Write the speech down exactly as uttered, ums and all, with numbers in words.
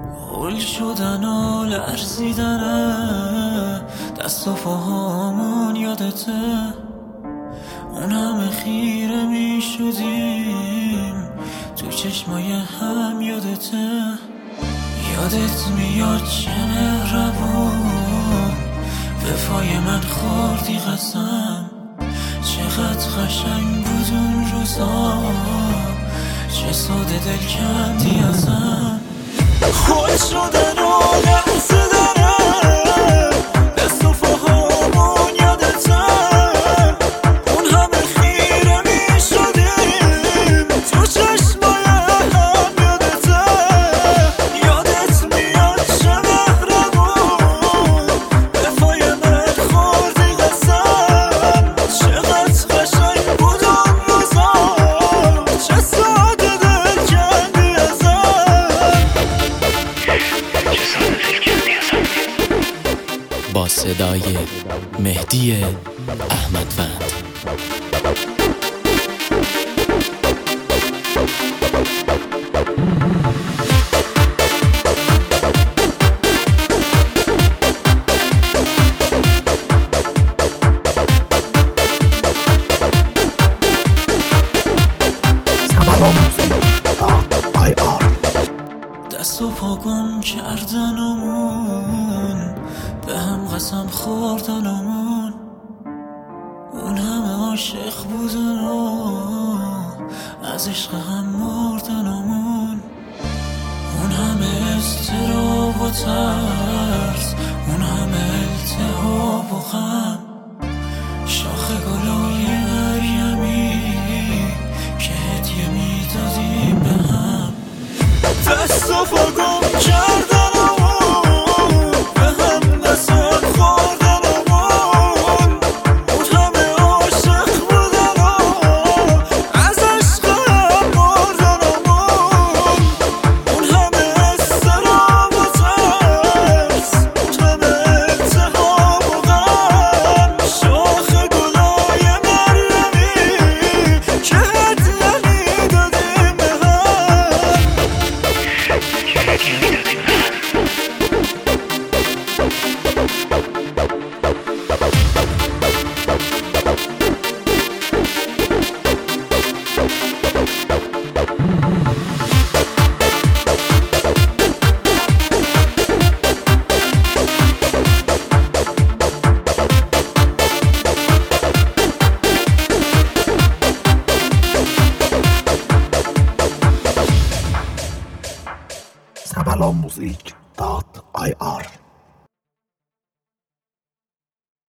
هول شدن و لرزیدنه دست و پاهامون یادته، اون همه خیره می شدیم تو چشمای هم یادته. یادت میاد چه مهربون وفای من خوردی قسم، چقدر قشنگ بود اون روزا، چه ساده دل کندی ازم. خود شدن و لرزیدنه دست و پاهامون یادته، اون همه خیره می شدیم تو چشمای هم یادته. یادت میاد چه مهربون وفای من خوردی قسم، چقدر قشنگ بود اون روزا، چه ساده دل کندی ازم. با صدای مهدی احمدوند. دست و پا گم کردنمون، به هم قسم خوردنمون، اون همه عاشق بودن و از عشق هم مردنمون، اون همه اضطراب و ترس، اون همه التهاب و غم، شاخ گلای مریمی که هدیه میدادیم به هم. دست و پا گم کردنمون، به هم قسم خوردنمون، اون همه عاشق بودن و از عشق هم مردنمون، اون همه اضطراب و ترس، اون همه التهاب و غم، شاخ گلای مریمی که هدیه میدادیم به هم. Sabalonmusik dot I R